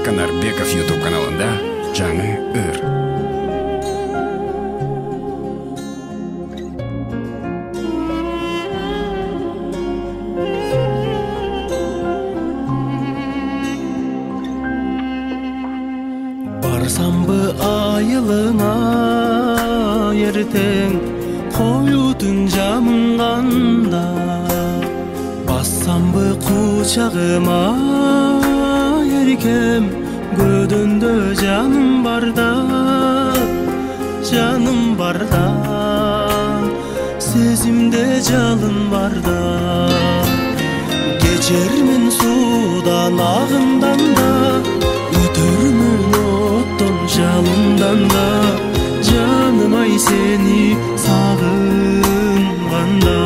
Серкан Арбеков YouTube каналында жаңы өр. Барсамбы айылыңа ертең коютун жамганда, бассамбы кучагыма эркем көдөндө жаным барда, сезимде жалын барда. Кечермин суудан агындан да, өтөрмүн оттон жалындан да, жаным ай сени сагынганда.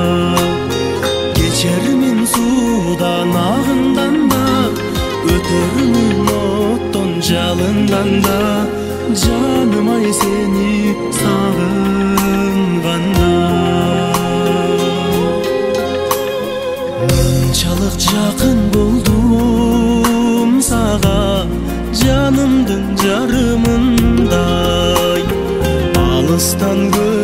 Кечермин суудан агындан да, өтөрмүн оттон жалындан да, жаным ай сени сагынганда. Мынчалык жакын болдум сага, жанымдын жарымындай. Алыстан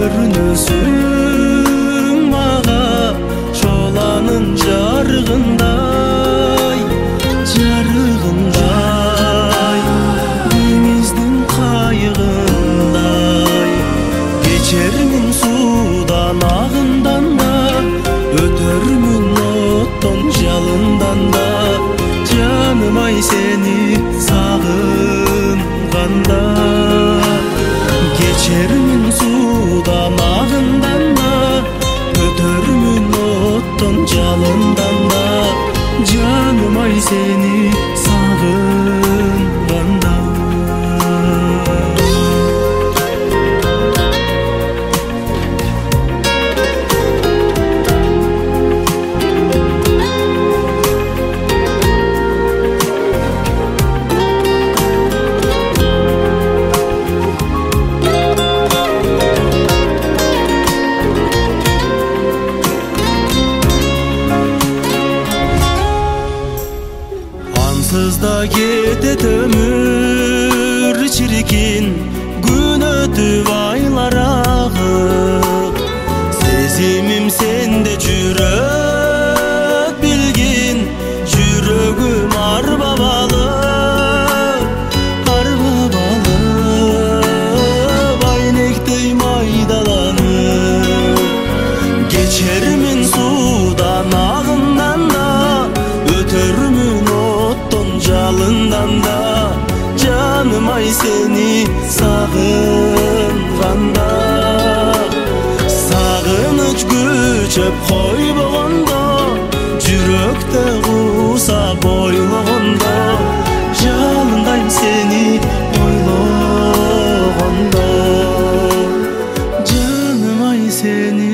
көрүнөсүң мага, шоланын жарыгындай, деңиздин кайыгындай. Кечермин суудан агындан да, өтөрмүн оттон жалындан да, жаным ай сени сагынганда. Кечермин суудан агындан да, өтөрмүн оттон жалындан да, жаным ай сени сагынганда. Ансыз да кетет өмүр чиркин, күн өтүп айлар агып. Сезимим сенде жүрөт билгин, жүрөгүм арбабалы, айнектей майдаланып. Кечермин суудан агындан да, өтөрмүн оттон жалындан да, жаным ай сени сагынганда. Сагыныч күчөп койбогондо, жүрөктө кууса бойлогондо, жалындайм сени ойлогондо, жаным ай сени